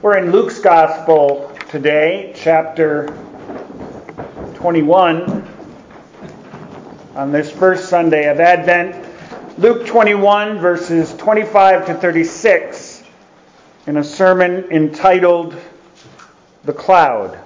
We're in Luke's Gospel today, chapter 21, on this first Sunday of Advent. Luke 21, verses 25 to 36, in a sermon entitled, The Cloud.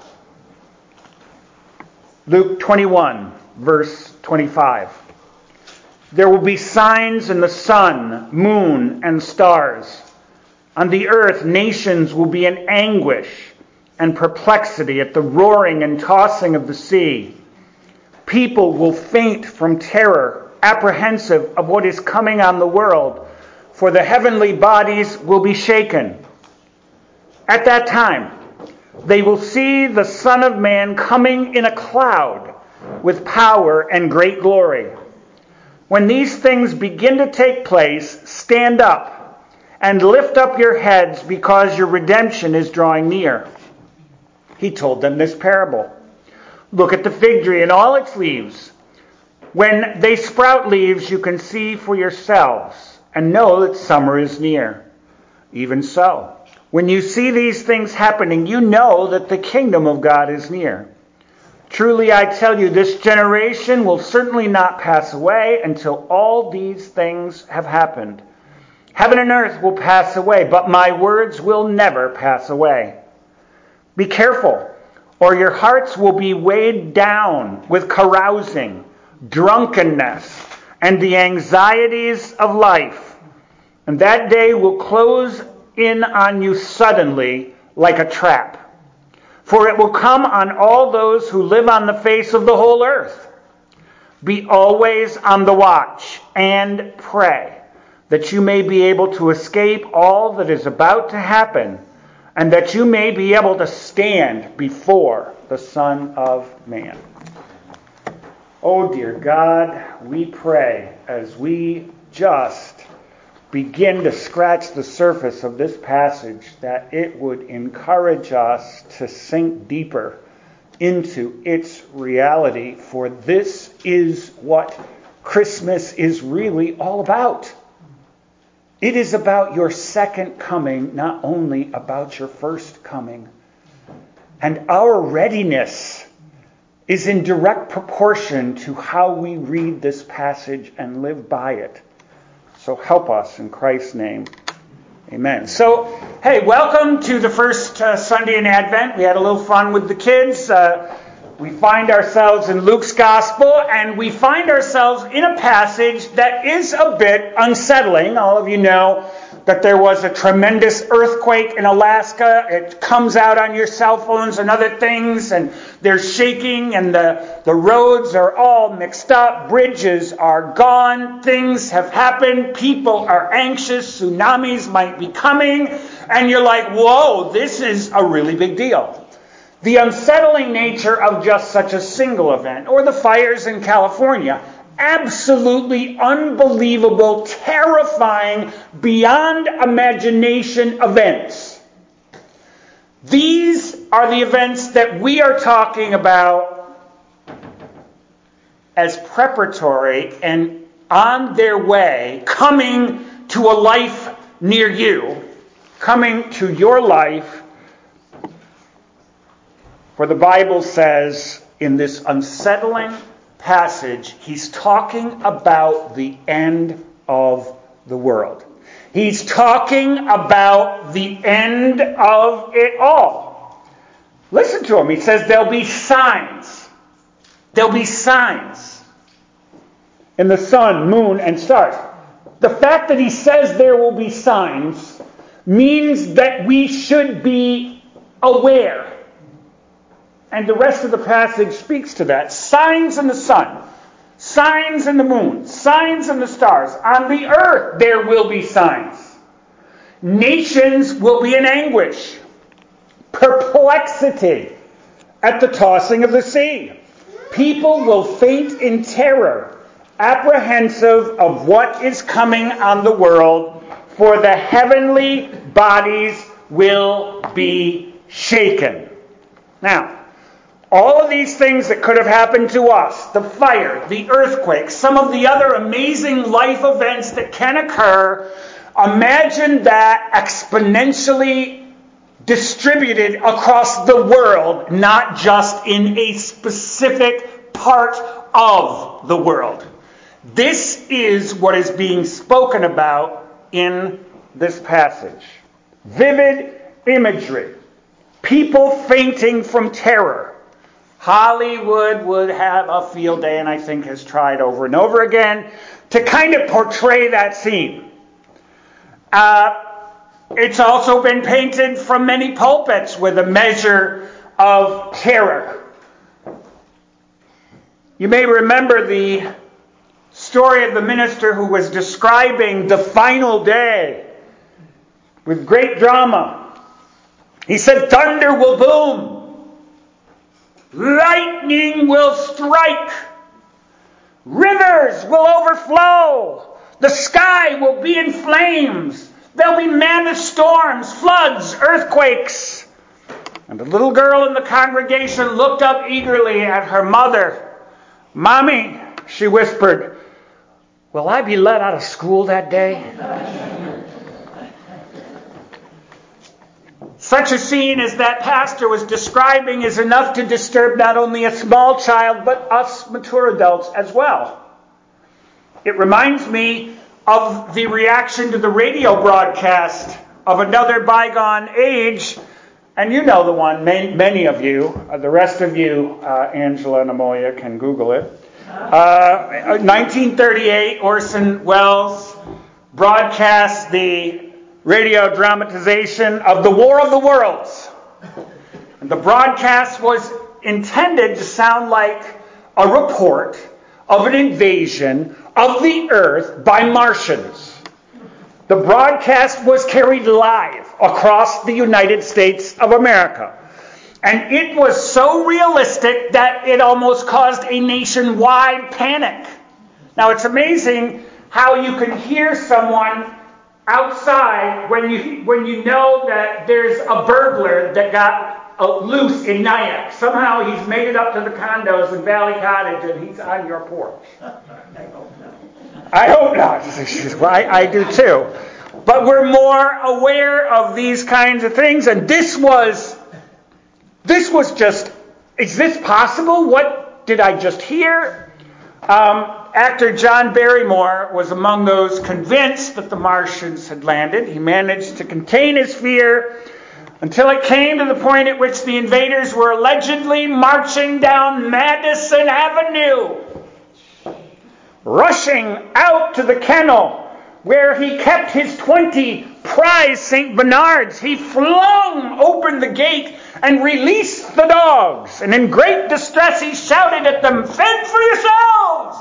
Luke 21, verse 25. There will be signs in the sun, moon, and stars. On the earth, nations will be in anguish and perplexity at the roaring and tossing of the sea. People will faint from terror, apprehensive of what is coming on the world, for the heavenly bodies will be shaken. At that time, they will see the Son of Man coming in a cloud with power and great glory. When these things begin to take place, stand up and lift up your heads, because your redemption is drawing near. He told them this parable. Look at the fig tree and all its leaves. When they sprout leaves, you can see for yourselves and know that summer is near. Even so, when you see these things happening, you know that the kingdom of God is near. Truly, I tell you, this generation will certainly not pass away until all these things have happened. Heaven and earth will pass away, but my words will never pass away. Be careful, or your hearts will be weighed down with carousing, drunkenness, and the anxieties of life. And that day will close in on you suddenly like a trap. For it will come on all those who live on the face of the whole earth. Be always on the watch and pray, that you may be able to escape all that is about to happen, and that you may be able to stand before the Son of Man. Oh, dear God, we pray as we just begin to scratch the surface of this passage that it would encourage us to sink deeper into its reality, for this is what Christmas is really all about. It is about your second coming, not only about your first coming. And our readiness is in direct proportion to how we read this passage and live by it. So help us in Christ's name. Amen. So, hey, welcome to the first Sunday in Advent. We had a little fun with the kids. We find ourselves in Luke's Gospel, and we find ourselves in a passage that is a bit unsettling. All of you know that there was a tremendous earthquake in Alaska. It comes out on your cell phones and other things, and there's shaking, and the roads are all mixed up. Bridges are gone. Things have happened. People are anxious. Tsunamis might be coming. And you're like, whoa, this is a really big deal. The unsettling nature of just such a single event, or the fires in California, absolutely unbelievable, terrifying, beyond imagination events. These are the events that we are talking about as preparatory and on their way, coming to a life near you, coming to your life. For the Bible says in this unsettling passage, he's talking about the end of the world. He's talking about the end of it all. Listen to him. He says there'll be signs. There'll be signs in the sun, moon, and stars. The fact that he says there will be signs means that we should be aware. And the rest of the passage speaks to that. Signs in the sun, signs in the moon, signs in the stars. On the earth there will be signs. Nations will be in anguish, perplexity at the tossing of the sea. People will faint in terror, apprehensive of what is coming on the world, for the heavenly bodies will be shaken. Now, all of these things that could have happened to us, the fire, the earthquake, some of the other amazing life events that can occur, imagine that exponentially distributed across the world, not just in a specific part of the world. This is what is being spoken about in this passage. Vivid imagery. People fainting from terror. Hollywood would have a field day, and I think has tried over and over again to kind of portray that scene. It's also been painted from many pulpits with a measure of terror. You may remember the story of the minister who was describing the final day with great drama. He said, thunder will boom, lightning will strike, rivers will overflow, the sky will be in flames, there'll be mammoth storms, floods, earthquakes. And the little girl in the congregation looked up eagerly at her mother. Mommy, she whispered, will I be let out of school that day? Such a scene as that pastor was describing is enough to disturb not only a small child, but us mature adults as well. It reminds me of the reaction to the radio broadcast of Another Bygone Age. And you know the one, many of you, the rest of you, Angela and Amoya, can Google it. 1938, Orson Welles broadcast the radio dramatization of The War of the Worlds. And the broadcast was intended to sound like a report of an invasion of the earth by Martians. The broadcast was carried live across the United States of America. And it was so realistic that it almost caused a nationwide panic. Now, it's amazing how you can hear someone outside when you know that there's a burglar that got loose in Nyack. Somehow he's made it up to the condos in Valley Cottage and he's on your porch. I hope not. Well, I do too. But we're more aware of these kinds of things. And this was just, is this possible? What did I just hear? Actor John Barrymore was among those convinced that the Martians had landed. He managed to contain his fear until it came to the point at which the invaders were allegedly marching down Madison Avenue, rushing out to the kennel where he kept his 20 prize St. Bernards. He flung open the gate and released the dogs. And in great distress he shouted at them, "Fend for yourselves!"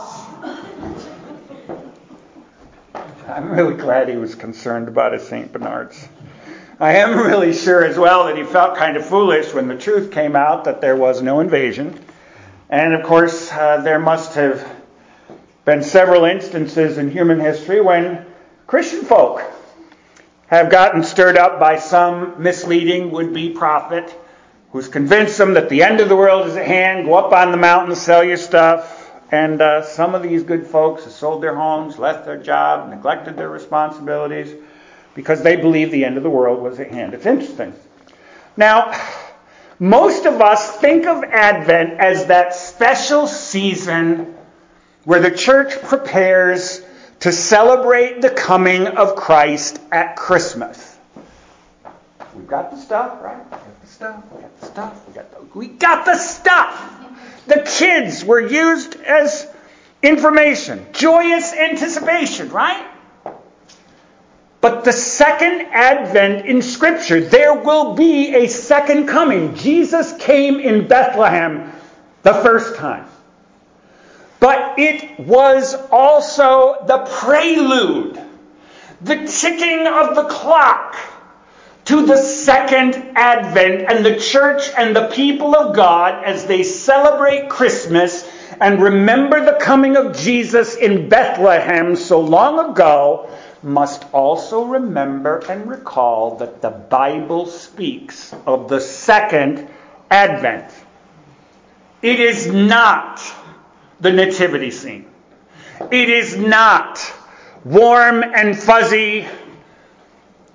I'm really glad he was concerned about his St. Bernards. I am really sure as well that he felt kind of foolish when the truth came out that there was no invasion. And of course, there must have been several instances in human history when Christian folk have gotten stirred up by some misleading would-be prophet who's convinced them that the end of the world is at hand. Go up on the mountain, sell your stuff. And some of these good folks have sold their homes, left their job, neglected their responsibilities because they believed the end of the world was at hand. It's interesting. Now, most of us think of Advent as that special season where the church prepares to celebrate the coming of Christ at Christmas. We've got the stuff, right? We got the stuff. We got the stuff. The kids were used as information. Joyous anticipation, right? But the second advent in Scripture, there will be a second coming. Jesus came in Bethlehem the first time. But it was also the prelude, the ticking of the clock to the second advent, and the church and the people of God, as they celebrate Christmas and remember the coming of Jesus in Bethlehem so long ago, must also remember and recall that the Bible speaks of the second advent. It is not the nativity scene. It is not warm and fuzzy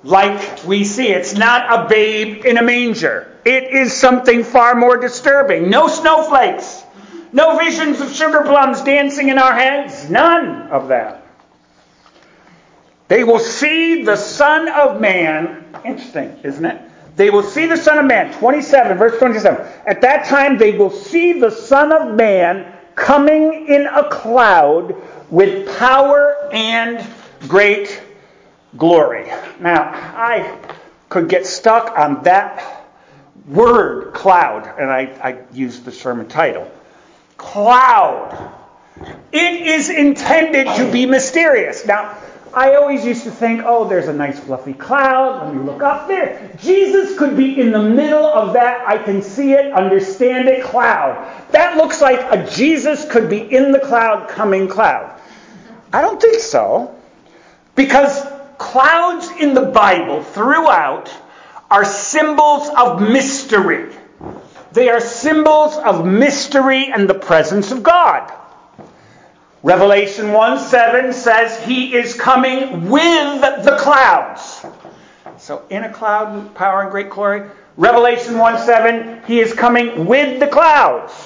like we see. It's not a babe in a manger. It is something far more disturbing. No snowflakes. No visions of sugar plums dancing in our heads. None of that. They will see the Son of Man. Interesting, isn't it? They will see the Son of Man. 27, verse 27. At that time they will see the Son of Man coming in a cloud with power and great glory. Now, I could get stuck on that word, cloud, and I used the sermon title. Cloud. It is intended to be mysterious. Now, I always used to think, oh, there's a nice fluffy cloud. Let me look up there. Jesus could be in the middle of that. I can see it, understand it, cloud. That looks like a Jesus could be in the cloud, coming cloud. I don't think so. Because clouds in the Bible throughout are symbols of mystery. They are symbols of mystery and the presence of God. Revelation 1:7 says he is coming with the clouds. So in a cloud with power and great glory. Revelation 1:7, he is coming with the clouds.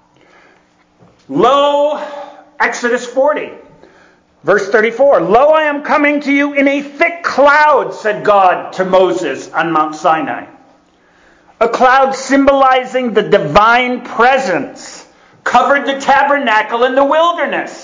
Lo, Exodus 40, verse 34. Lo, I am coming to you in a thick cloud, said God to Moses on Mount Sinai. A cloud symbolizing the divine presence covered the tabernacle in the wilderness.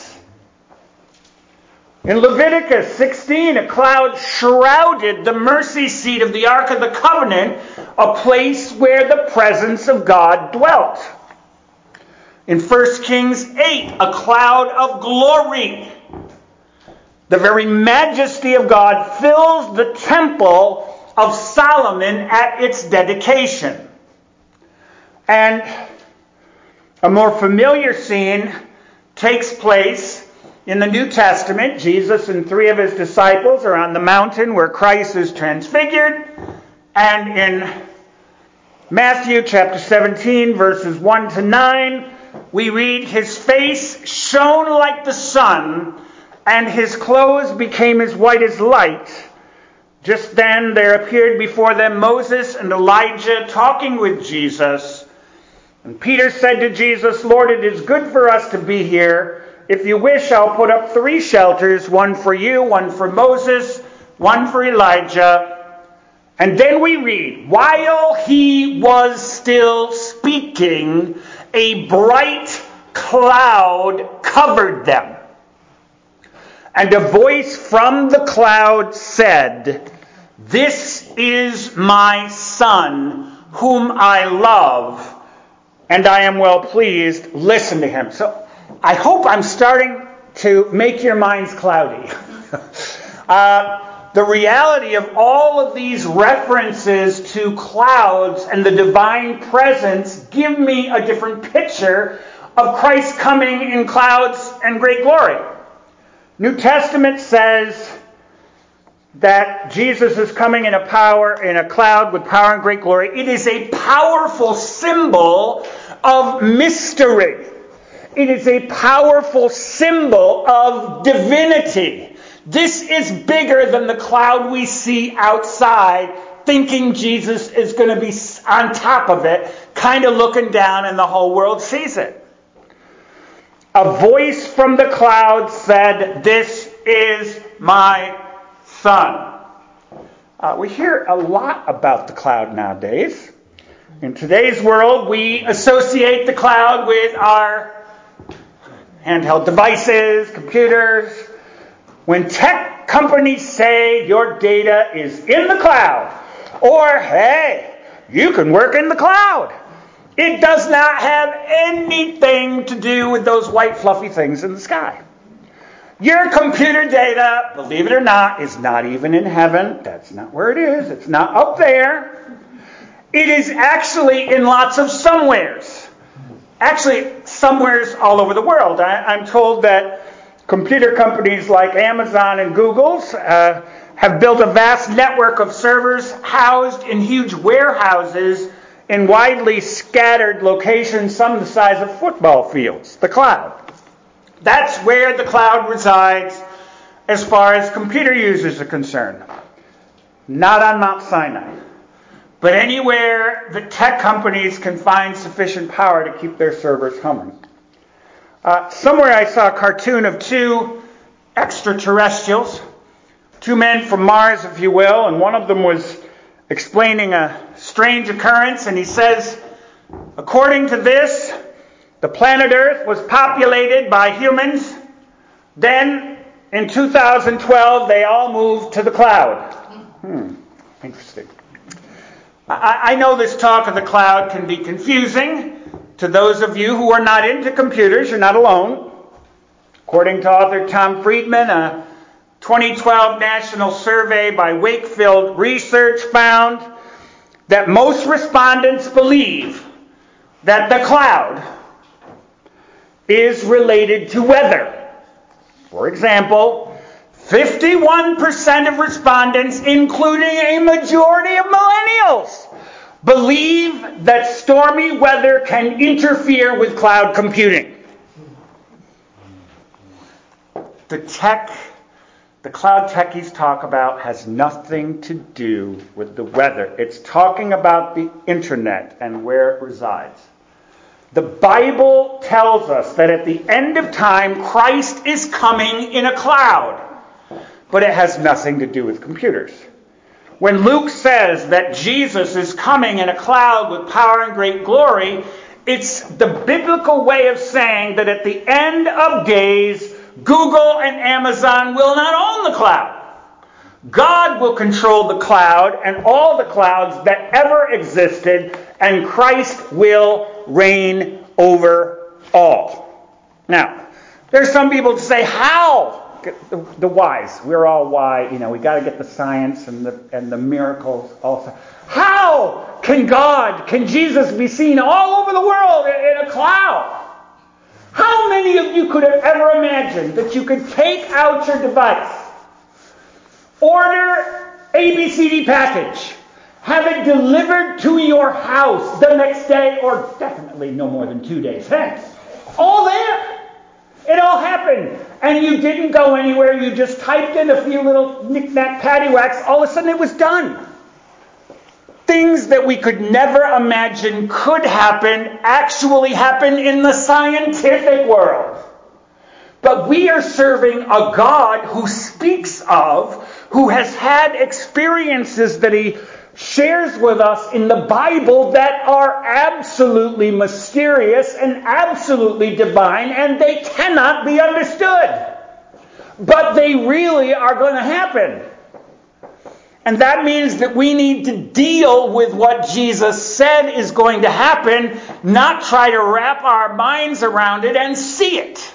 In Leviticus 16, a cloud shrouded the mercy seat of the Ark of the Covenant, a place where the presence of God dwelt. In 1 Kings 8, a cloud of glory. The very majesty of God fills the temple of Solomon at its dedication. And a more familiar scene takes place in the New Testament. Jesus and 3 of his disciples are on the mountain where Christ is transfigured. And in Matthew chapter 17, verses 1 to 9, we read, his face shone like the sun, and his clothes became as white as light. Just then there appeared before them Moses and Elijah talking with Jesus. And Peter said to Jesus, Lord, it is good for us to be here. If you wish, I'll put up 3 shelters, one for you, one for Moses, one for Elijah. And then we read, while he was still speaking, a bright cloud covered them. And a voice from the cloud said, this is my Son, whom I love, and I am well pleased. Listen to him. So I hope I'm starting to make your minds cloudy. The reality of all of these references to clouds and the divine presence give me a different picture of Christ coming in clouds and great glory. New Testament says that Jesus is coming in a cloud with power and great glory. It is a powerful symbol of mystery. It is a powerful symbol of divinity. This is bigger than the cloud we see outside, thinking Jesus is going to be on top of it, kind of looking down, and the whole world sees it. A voice from the cloud said, this is my Son. We hear a lot about the cloud nowadays. In today's world, we associate the cloud with our handheld devices, computers. When tech companies say your data is in the cloud, or hey, you can work in the cloud, it does not have anything to do with those white fluffy things in the sky. Your computer data, believe it or not, is not even in heaven. That's not where it is. It's not up there. It is actually in lots of somewheres. Actually, somewheres all over the world. I'm told that computer companies like Amazon and Google's have built a vast network of servers housed in huge warehouses in widely scattered locations, some the size of football fields, the cloud. That's where the cloud resides as far as computer users are concerned. Not on Mount Sinai. But anywhere the tech companies can find sufficient power to keep their servers humming. Somewhere I saw a cartoon of two extraterrestrials, two men from Mars, if you will, and one of them was explaining a strange occurrence, and he says, according to this, the planet Earth was populated by humans. Then, in 2012, they all moved to the cloud. Interesting. I know this talk of the cloud can be confusing to those of you who are not into computers. You're not alone. According to author Tom Friedman, a 2012 national survey by Wakefield Research found that most respondents believe that the cloud is related to weather. For example, 51% of respondents, including a majority of millennials, believe that stormy weather can interfere with cloud computing. The cloud techies talk about has nothing to do with the weather. It's talking about the internet and where it resides. The Bible tells us that at the end of time, Christ is coming in a cloud. But it has nothing to do with computers. When Luke says that Jesus is coming in a cloud with power and great glory, it's the biblical way of saying that at the end of days, Google and Amazon will not own the cloud. God will control the cloud and all the clouds that ever existed, and Christ will reign over all. Now, there's some people who say, how? The whys. We're all why. We got to get the science and the miracles also. How can Jesus be seen all over the world in a cloud? How many of you could have ever imagined that you could take out your device, order ABCD package, have it delivered to your house the next day, or definitely no more than 2 days hence? All there. It all happened. And you didn't go anywhere. You just typed in a few little knick-knack paddywhacks. All of a sudden it was done. Things that we could never imagine could happen actually happen in the scientific world. But we are serving a God who speaks of, who has had experiences that he shares with us in the Bible that are absolutely mysterious and absolutely divine, and they cannot be understood. But they really are going to happen. And that means that we need to deal with what Jesus said is going to happen, not try to wrap our minds around it and see it.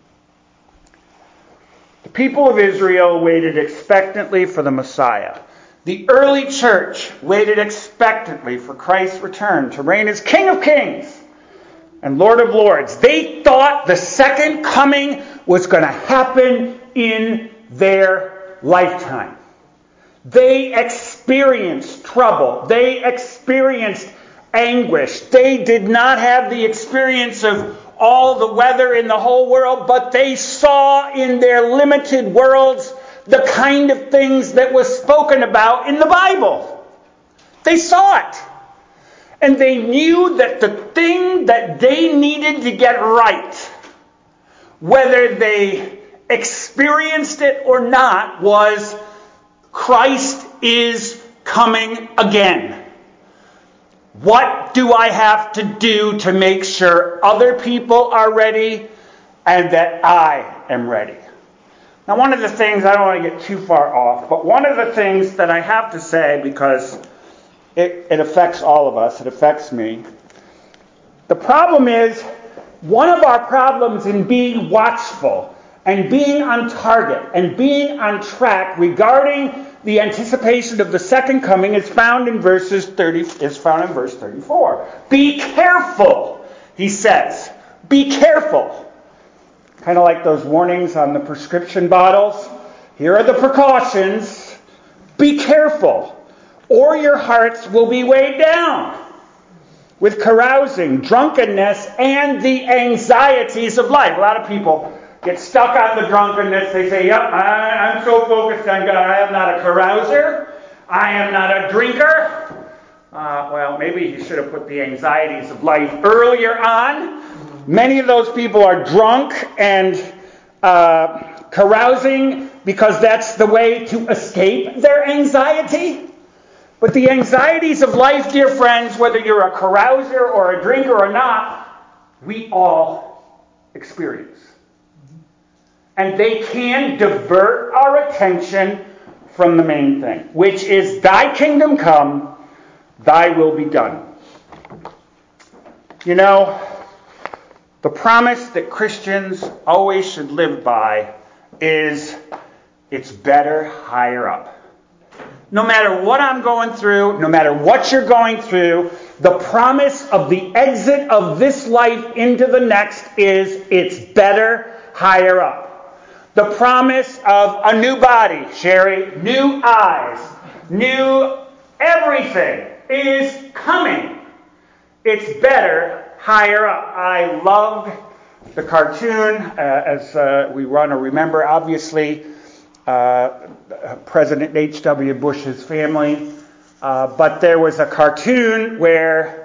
The people of Israel waited expectantly for the Messiah. The early church waited expectantly for Christ's return to reign as King of Kings and Lord of Lords. They thought the second coming was going to happen in their lifetime. They experienced trouble. They experienced anguish. They did not have the experience of all the weather in the whole world, but they saw in their limited worlds the kind of things that was spoken about in the Bible. They saw it. And they knew that the thing that they needed to get right, whether they experienced it or not, was Christ is coming again. What do I have to do to make sure other people are ready and that I am ready? Now, one of the things, I don't want to get too far off, but one of the things that I have to say, because it affects all of us, it affects me. The problem is, one of our problems in being watchful and being on target and being on track regarding the anticipation of the second coming is found in verse 34. Be careful, he says. Be careful. Kind of like those warnings on the prescription bottles. Here are the precautions. Be careful, or your hearts will be weighed down with carousing, drunkenness, and the anxieties of life. A lot of people get stuck on the drunkenness. They say, yep, I'm so focused on God. I am not a carouser. I am not a drinker. Well, maybe he should have put the anxieties of life earlier on. Many of those people are drunk and carousing because that's the way to escape their anxiety. But the anxieties of life, dear friends, whether you're a carouser or a drinker or not, we all experience. And they can divert our attention from the main thing, which is thy kingdom come, thy will be done. You know, the promise that Christians always should live by is it's better higher up. No matter what I'm going through, no matter what you're going through, the promise of the exit of this life into the next is it's better higher up. The promise of a new body, Sherry, new eyes, new everything is coming. It's better higher up. I loved the cartoon, as we want to remember, obviously, President H.W. Bush's family. But there was a cartoon where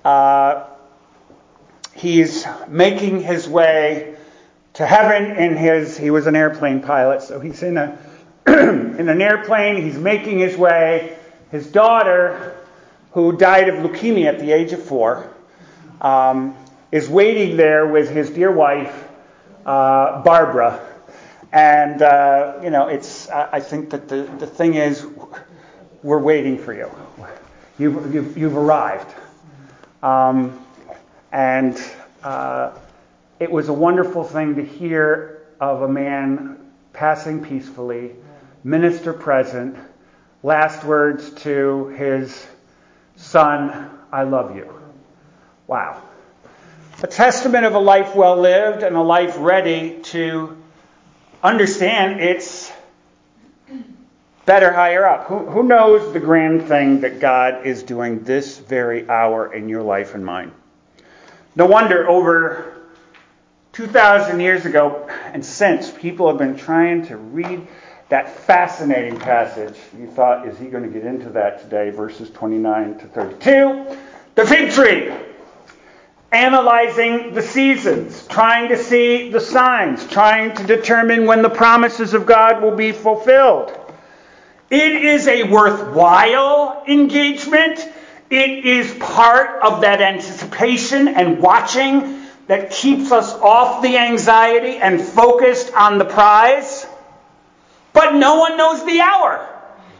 he's making his way to heaven he was an airplane pilot, so he's in an airplane, he's making his way. His daughter, who died of leukemia at the age of 4, is waiting there with his dear wife, Barbara. And, it's. I think that the thing is, we're waiting for you. You've arrived. It was a wonderful thing to hear of a man passing peacefully, minister present, last words to his son, I love you. Wow. A testament of a life well lived and a life ready to understand it's better higher up. Who knows the grand thing that God is doing this very hour in your life and mine? No wonder over 2,000 years ago and since, people have been trying to read that fascinating passage. You thought, is he going to get into that today? Verses 29 to 32. The fig tree. Analyzing the seasons, trying to see the signs, trying to determine when the promises of God will be fulfilled. It is a worthwhile engagement. It is part of that anticipation and watching that keeps us off the anxiety and focused on the prize. But no one knows the hour.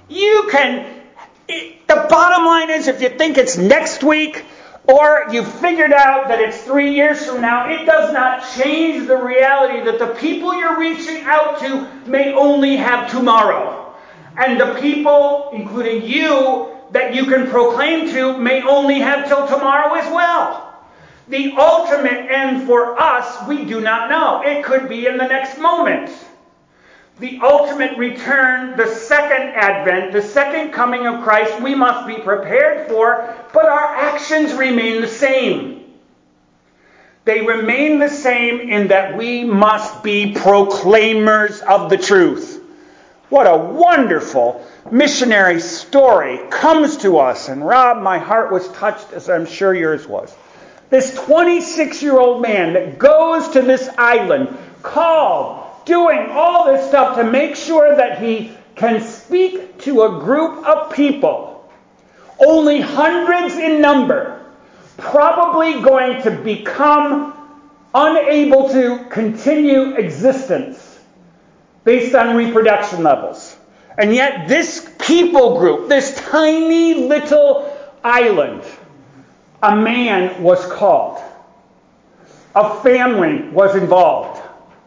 The bottom line is, if you think it's next week, or you figured out that it's 3 years from now, it does not change the reality that the people you're reaching out to may only have tomorrow. And the people, including you, that you can proclaim to may only have till tomorrow as well. The ultimate end for us, we do not know. It could be in the next moment. The ultimate return, the second advent, the second coming of Christ, we must be prepared for, but our actions remain the same. They remain the same in that we must be proclaimers of the truth. What a wonderful missionary story comes to us. And Rob, my heart was touched, as I'm sure yours was. This 26-year-old man that goes to this island, called, doing all this stuff to make sure that he can speak to a group of people, only hundreds in number, probably going to become unable to continue existence based on reproduction levels. And yet this people group, this tiny little island, a man was called. A family was involved.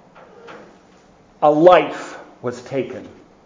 A life was taken.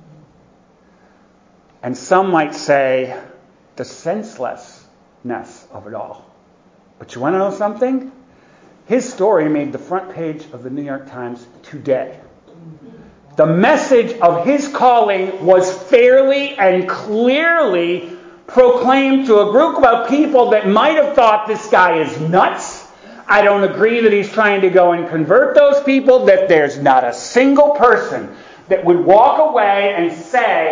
And some might say the senselessness of it all. But you want to know something? His story made the front page of the New York Times today. The message of his calling was fairly and clearly proclaimed to a group of people that might have thought this guy is nuts. I don't agree that he's trying to go and convert those people, that there's not a single person that would walk away and say,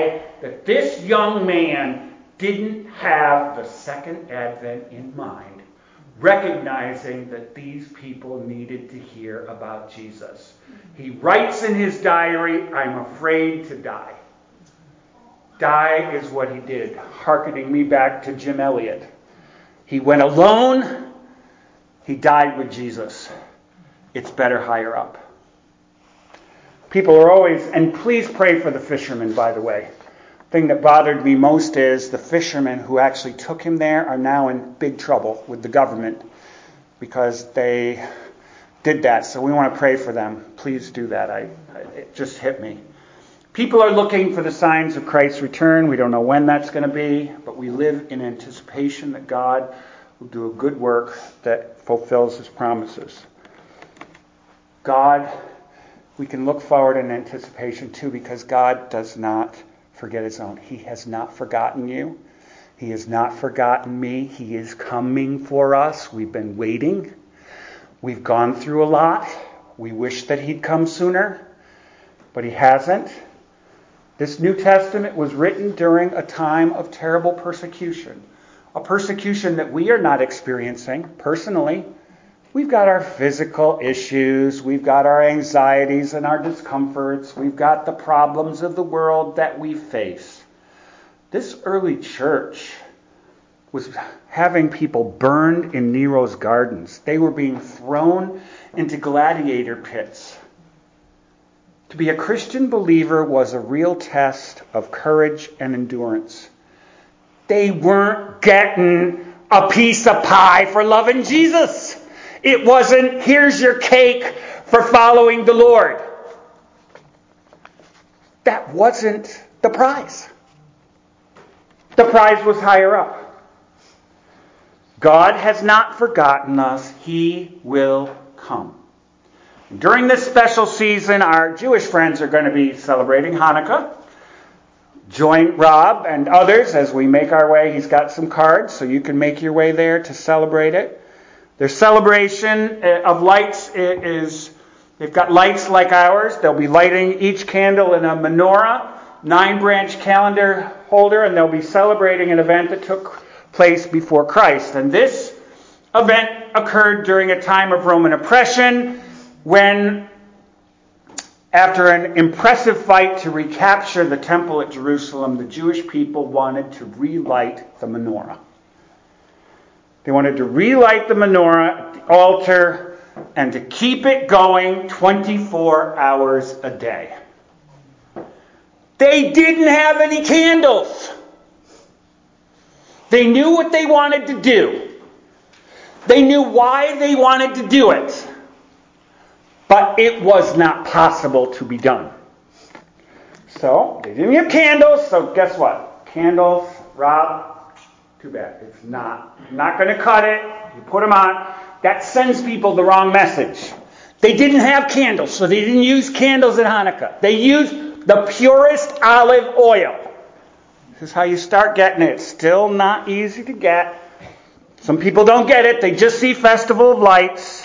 that this young man didn't have the second advent in mind, recognizing that these people needed to hear about Jesus. He writes in his diary, "I'm afraid to die." Die is what he did, hearkening me back to Jim Elliot. He went alone. He died with Jesus. It's better higher up. People are always, and please pray for the fishermen, by the way. The thing that bothered me most is the fishermen who actually took him there are now in big trouble with the government because they did that. So we want to pray for them. Please do that. It just hit me. People are looking for the signs of Christ's return. We don't know when that's going to be, but we live in anticipation that God will do a good work that fulfills his promises. God, we can look forward in anticipation too, because God does not forget his own. He has not forgotten you. He has not forgotten me. He is coming for us. We've been waiting. We've gone through a lot. We wish that he'd come sooner, but he hasn't. This New Testament was written during a time of terrible persecution. A persecution that we are not experiencing personally. We've got our physical issues. We've got our anxieties and our discomforts. We've got the problems of the world that we face. This early church was having people burned in Nero's gardens. They were being thrown into gladiator pits. To be a Christian believer was a real test of courage and endurance. They weren't getting a piece of pie for loving Jesus. It wasn't, here's your cake for following the Lord. That wasn't the prize. The prize was higher up. God has not forgotten us. He will come. During this special season, our Jewish friends are going to be celebrating Hanukkah. Join Rob and others as we make our way. He's got some cards, so you can make your way there to celebrate it. Their celebration of lights is, they've got lights like ours. They'll be lighting each candle in a menorah, 9-branch calendar holder, and they'll be celebrating an event that took place before Christ. And this event occurred during a time of Roman oppression when, after an impressive fight to recapture the temple at Jerusalem, the Jewish people wanted to relight the menorah. They wanted to relight the menorah at the altar and to keep it going 24 hours a day. They didn't have any candles. They knew what they wanted to do. They knew why they wanted to do it. But it was not possible to be done. So, they didn't have candles, so guess what? Candles, Rob, too bad. It's not going to cut it. You put them on. That sends people the wrong message. They didn't have candles, so they didn't use candles at Hanukkah. They used the purest olive oil. This is how you start getting it. It's still not easy to get. Some people don't get it. They just see Festival of Lights.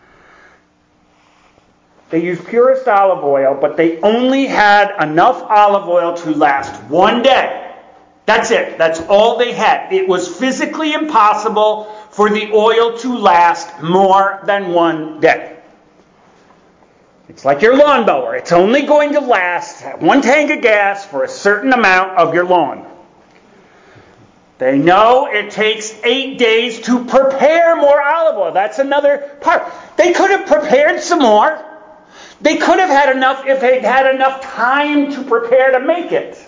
They used purest olive oil, but they only had enough olive oil to last one day. That's it. That's all they had. It was physically impossible for the oil to last more than one day. It's like your lawnmower. It's only going to last one tank of gas for a certain amount of your lawn. They know it takes 8 days to prepare more olive oil. That's another part. They could have prepared some more. They could have had enough if they'd had enough time to prepare to make it.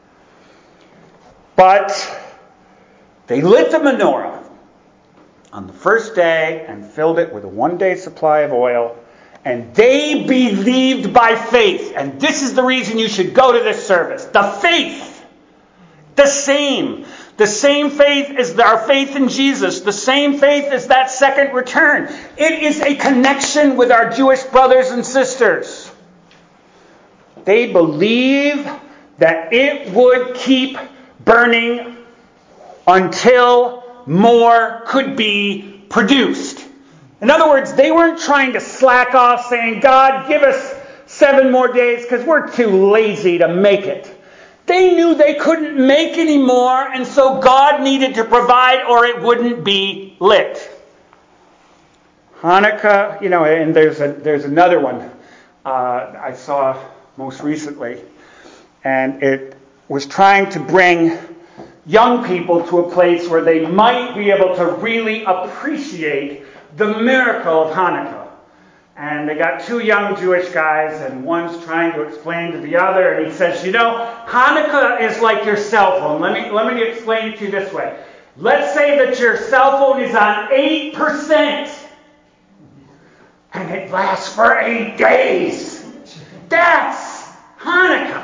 But they lit the menorah on the first day and filled it with a 1-day supply of oil. And they believed by faith. And this is the reason you should go to this service. The faith. The same. The same faith as our faith in Jesus. The same faith as that second return. It is a connection with our Jewish brothers and sisters. They believe that it would keep burning until more could be produced. In other words, they weren't trying to slack off saying, God, give us 7 more days because we're too lazy to make it. They knew they couldn't make any more, and so God needed to provide or it wouldn't be lit. Hanukkah, and there's another one I saw most recently, and it was trying to bring young people to a place where they might be able to really appreciate the miracle of Hanukkah. And they got two young Jewish guys, and one's trying to explain to the other, and he says, Hanukkah is like your cell phone. Let me explain it to you this way. Let's say that your cell phone is on 8%, and it lasts for 8 days. That's Hanukkah.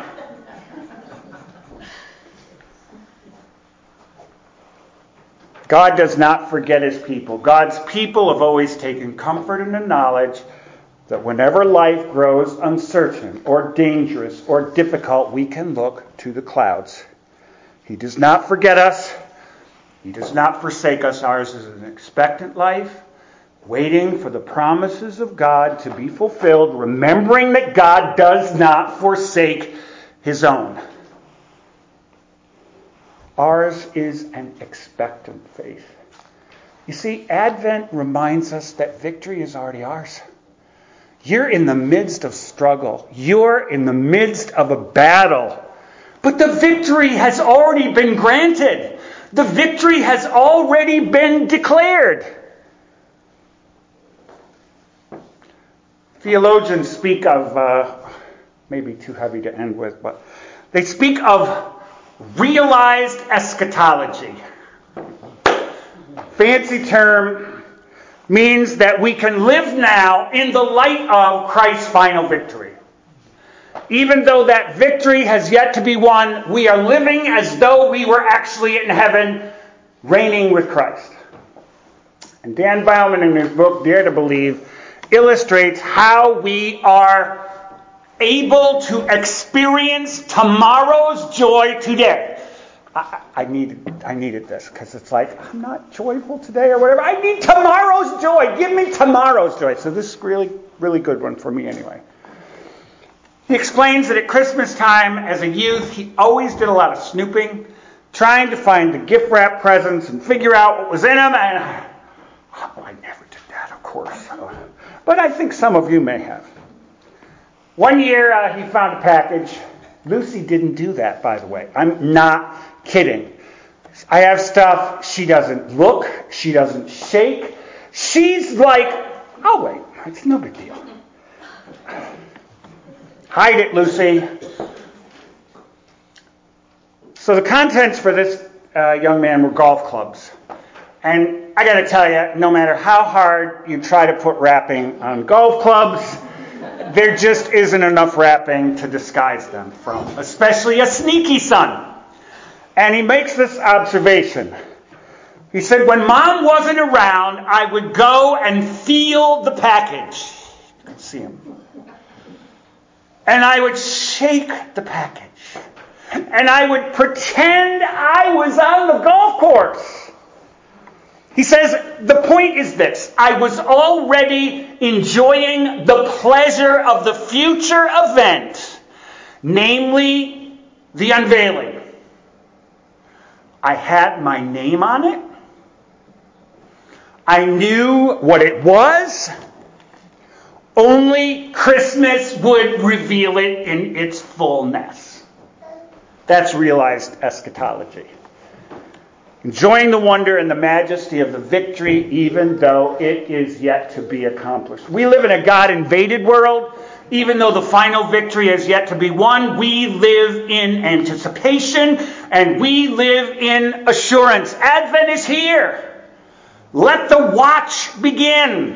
God does not forget his people. God's people have always taken comfort in the knowledge that whenever life grows uncertain or dangerous or difficult, we can look to the clouds. He does not forget us. He does not forsake us. Ours is an expectant life, waiting for the promises of God to be fulfilled, remembering that God does not forsake his own. Ours is an expectant faith. You see, Advent reminds us that victory is already ours. You're in the midst of struggle. You're in the midst of a battle. But the victory has already been granted. The victory has already been declared. Theologians speak of, maybe too heavy to end with, but they speak of realized eschatology. Fancy term, means that we can live now in the light of Christ's final victory. Even though that victory has yet to be won, we are living as though we were actually in heaven, reigning with Christ. And Dan Bauman, in his book, Dare to Believe, illustrates how we are able to experience tomorrow's joy today. I needed this because it's like, I'm not joyful today or whatever. I need tomorrow's joy. Give me tomorrow's joy. So this is really, really good one for me anyway. He explains that at Christmas time, as a youth, he always did a lot of snooping, trying to find the gift wrap presents and figure out what was in them. And I never did that, of course. But I think some of you may have. One year, he found a package. Lucy didn't do that, by the way. I'm not kidding. I have stuff. She doesn't look. She doesn't shake. She's like, oh, wait. It's no big deal. Hide it, Lucy. So the contents for this young man were golf clubs. And I got to tell you, no matter how hard you try to put wrapping on golf clubs, there just isn't enough wrapping to disguise them from, especially a sneaky son. And he makes this observation. He said, when Mom wasn't around, I would go and feel the package. You can see him. And I would shake the package. And I would pretend I was on the golf course. He says, the point is this. I was already enjoying the pleasure of the future event, namely the unveiling. I had my name on it. I knew what it was. Only Christmas would reveal it in its fullness. That's realized eschatology. Enjoying the wonder and the majesty of the victory, even though it is yet to be accomplished. We live in a God-invaded world. Even though the final victory is yet to be won, we live in anticipation and we live in assurance. Advent is here. Let the watch begin.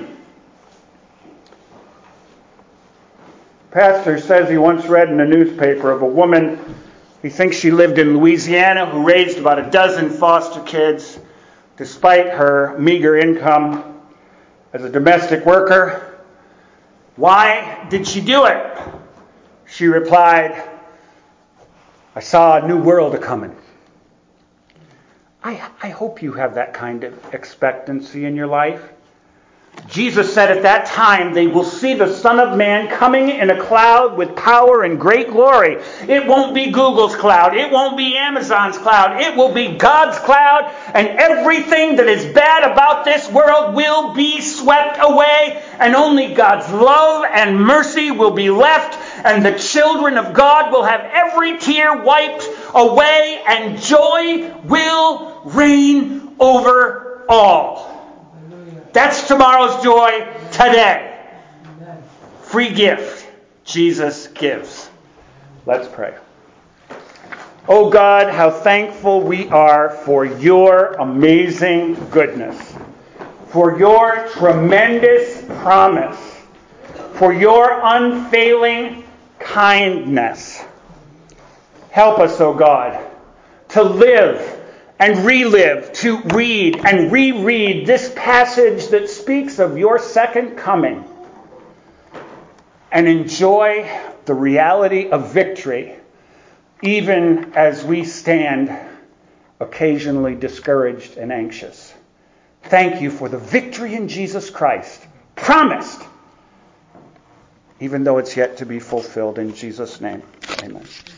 Pastor says he once read in a newspaper of a woman, he thinks she lived in Louisiana, who raised about a dozen foster kids despite her meager income as a domestic worker. Why did she do it? She replied, I saw a new world a-coming. I hope you have that kind of expectancy in your life. Jesus said at that time, they will see the Son of Man coming in a cloud with power and great glory. It won't be Google's cloud. It won't be Amazon's cloud. It will be God's cloud, and everything that is bad about this world will be swept away, and only God's love and mercy will be left, and the children of God will have every tear wiped away, and joy will reign over all. That's tomorrow's joy today. Free gift Jesus gives. Let's pray. Oh God, how thankful we are for your amazing goodness, for your tremendous promise, for your unfailing kindness. Help us, oh God, to live and relive, to read and reread this passage that speaks of your second coming, and enjoy the reality of victory, even as we stand occasionally discouraged and anxious. Thank you for the victory in Jesus Christ, promised, even though it's yet to be fulfilled. In Jesus' name, amen.